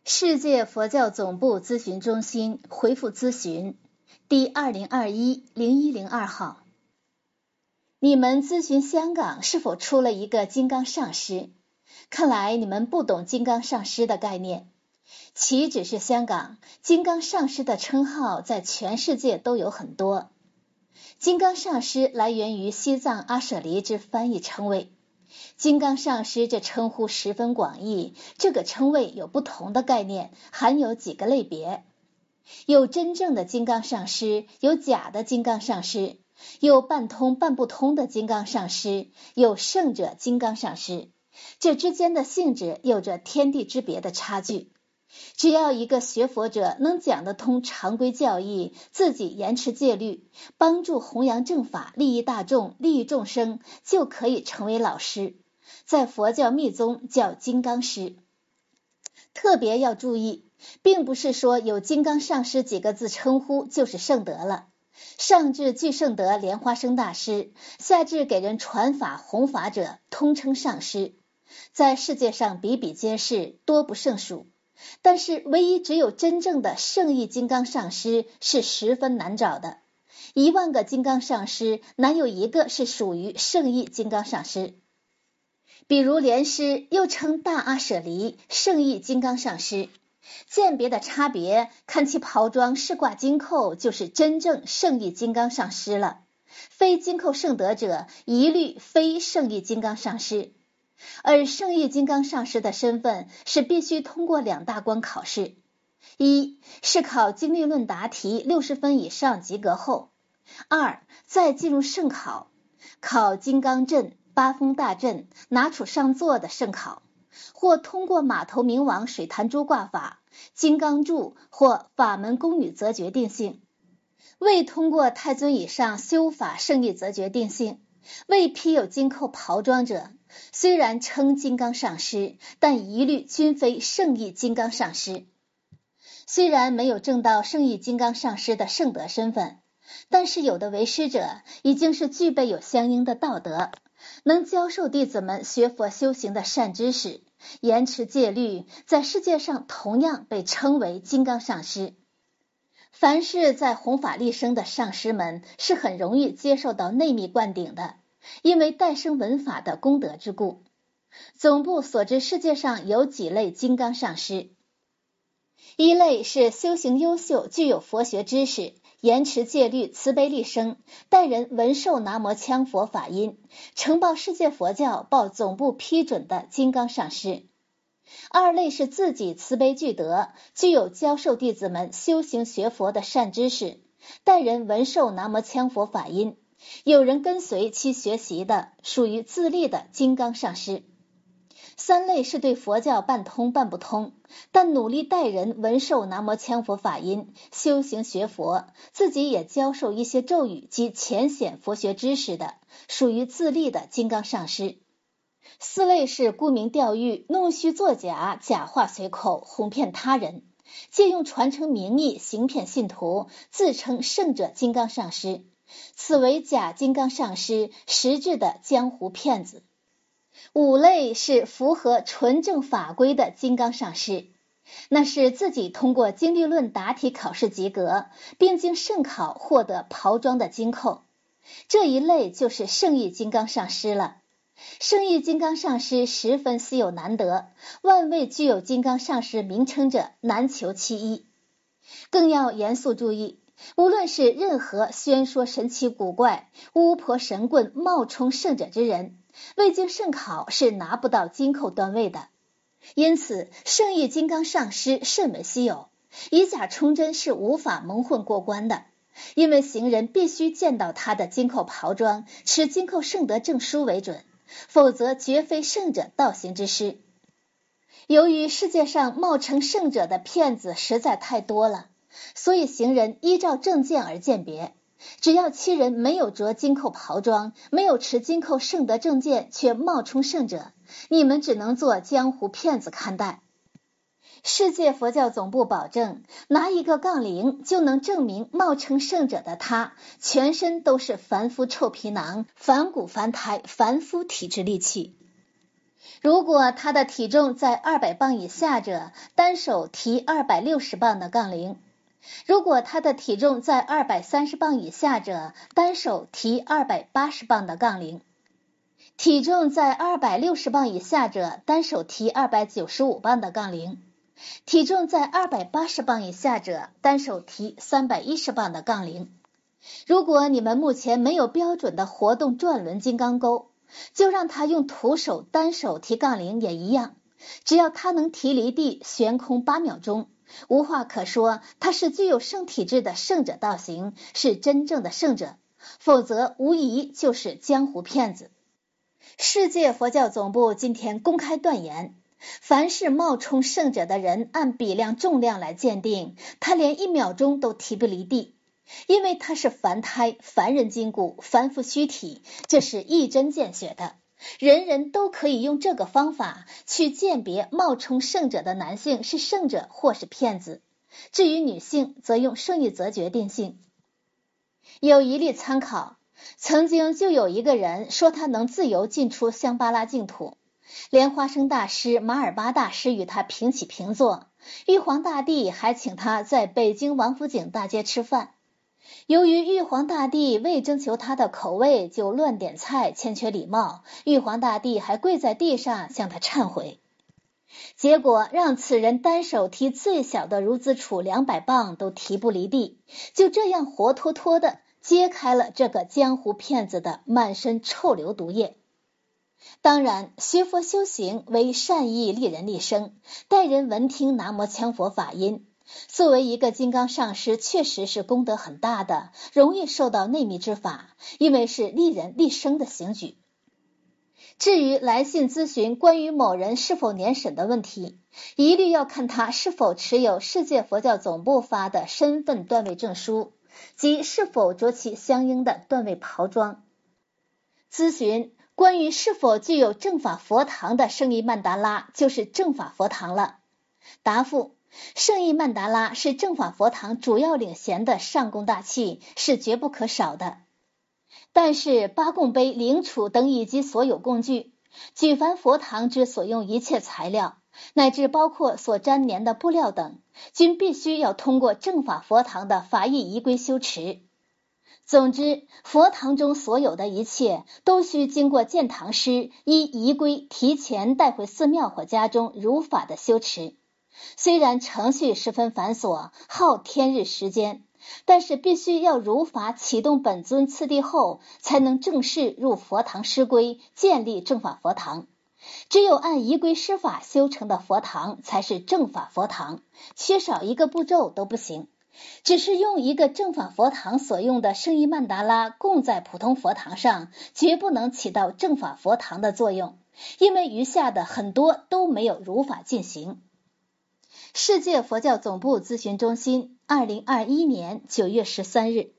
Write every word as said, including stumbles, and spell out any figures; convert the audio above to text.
世界佛教总部咨询中心回复咨询第二零二一零一零二号。你们咨询香港是否出了一个金刚上师？看来你们不懂金刚上师的概念。岂止是香港，金刚上师的称号在全世界都有很多。金刚上师来源于西藏阿舍离之翻译称谓。金刚上师这称呼十分广义，这个称谓有不同的概念，含有几个类别。有真正的金刚上师，有假的金刚上师，有半通半不通的金刚上师，有圣者金刚上师，这之间的性质有着天地之别的差距。只要一个学佛者能讲得通常规教义，自己严持戒律，帮助弘扬正法，利益大众，利益众生，就可以成为老师。在佛教密宗叫金刚师。特别要注意，并不是说有金刚上师几个字称呼就是圣德了。上至具圣德莲花生大师，下至给人传法弘法者，通称上师。在世界上比比皆是，多不胜数。但是唯一只有真正的圣意金刚上师是十分难找的，一万个金刚上师哪有一个是属于圣意金刚上师？比如莲师又称大阿舍离圣意金刚上师，鉴别的差别，看其袍装是挂金扣，就是真正圣意金刚上师了。非金扣圣德者，一律非圣意金刚上师。而圣意金刚上师的身份是必须通过两大关考试，一是考经律论答题六十分以上及格后，二再进入圣考，考金刚阵、八风大阵、拿杵上座的圣考，或通过马头明王水潭珠挂法、金刚柱或法门宫女则决定性。未通过太尊以上修法圣意则决定性，未披有金扣袍装者，虽然称金刚上师，但一律均非圣意金刚上师。虽然没有证到圣意金刚上师的圣德身份，但是有的为师者已经是具备有相应的道德，能教授弟子们学佛修行的善知识，严持戒律，在世界上同样被称为金刚上师。凡是在弘法利生的上师们是很容易接受到内密灌顶的，因为代生闻法的功德之故。总部所知世界上有几类金刚上师。一类是修行优秀，具有佛学知识，严持戒律，慈悲利生，待人闻受南无腔佛法音，呈报世界佛教报总部批准的金刚上师。二类是自己慈悲具德，具有教授弟子们修行学佛的善知识，待人闻受南无腔佛法音，有人跟随其学习的，属于自立的金刚上师。三类是对佛教半通半不通，但努力待人闻受南无腔佛法音，修行学佛，自己也教授一些咒语及浅显佛学知识的，属于自立的金刚上师。四类是沽名钓誉，弄虚作假，假话随口，哄骗他人，借用传承名义行骗信徒，自称圣者金刚上师，此为假金刚上师，实质的江湖骗子。五类是符合纯正法规的金刚上师，那是自己通过经律论答题考试及格，并经圣考获得袍装的金扣，这一类就是圣意金刚上师了。圣意金刚上师十分稀有难得，万位具有金刚上师名称者难求其一。更要严肃注意，无论是任何宣说神奇古怪、巫婆神棍冒充圣者之人，未经圣考是拿不到金扣段位的。因此圣意金刚上师甚为稀有，以假充真是无法蒙混过关的，因为行人必须见到他的金扣袍装，持金扣圣德证书为准，否则绝非圣者道行之师。由于世界上冒称圣者的骗子实在太多了，所以行人依照证件而鉴别，只要其人没有着金扣袍装，没有持金扣圣德证件，却冒充圣者，你们只能做江湖骗子看待。世界佛教总部保证，拿一个杠铃就能证明冒称圣者的他，全身都是凡夫臭皮囊，反骨凡胎，凡夫体质戾气。 如果他的体重在二百磅以下者，单手提二百六十磅的杠铃；如果他的体重在二百三十磅以下者，单手提二百八十磅的杠铃；体重在二百六十磅以下者，单手提二百九十五磅的杠铃；体重在二百八十磅以下者，单手提三百一十磅的杠铃。如果你们目前没有标准的活动转轮金刚钩，就让他用徒手单手提杠铃也一样，只要他能提离地悬空八秒钟，无话可说，他是具有圣体质的圣者道行，是真正的圣者，否则无疑就是江湖骗子。世界佛教总部今天公开断言，凡是冒充圣者的人，按比量重量来鉴定，他连一秒钟都提不离地，因为他是凡胎、凡人筋骨、凡夫虚体，这是一针见血的，人人都可以用这个方法去鉴别冒充圣者的男性是圣者或是骗子，至于女性则用圣意则决定性。有一例参考，曾经就有一个人说他能自由进出香巴拉净土，莲花生大师、马尔巴大师与他平起平坐，玉皇大帝还请他在北京王府井大街吃饭。由于玉皇大帝未征求他的口味就乱点菜，欠缺礼貌，玉皇大帝还跪在地上向他忏悔，结果让此人单手提最小的孺子杵两百磅都提不离地，就这样活脱脱的揭开了这个江湖骗子的满身臭硫毒液。当然，学佛修行为善意利人利生，待人闻听南无羌佛法音，作为一个金刚上师，确实是功德很大的，容易受到内密之法，因为是利人利生的行举。至于来信咨询关于某人是否年审的问题，一律要看他是否持有世界佛教总部发的身份段位证书，即是否着其相应的段位袍装。咨询关于是否具有正法佛堂的圣意曼达拉，就是正法佛堂了。答复：圣意曼达拉是正法佛堂主要领衔的上供大器，是绝不可少的。但是八供杯、灵杵等以及所有工具，举凡佛堂之所用一切材料，乃至包括所粘连的布料等，均必须要通过正法佛堂的法义仪规修持。总之，佛堂中所有的一切都需经过建堂师依仪规提前带回寺庙或家中如法的修持。虽然程序十分繁琐，耗天日时间，但是必须要如法启动本尊次第后，才能正式入佛堂施规，建立正法佛堂。只有按仪规施法修成的佛堂才是正法佛堂，缺少一个步骤都不行。只是用一个正法佛堂所用的圣意曼达拉供在普通佛堂上，绝不能起到正法佛堂的作用，因为余下的很多都没有如法进行。世界佛教总部咨询中心，二零二一年九月十三日。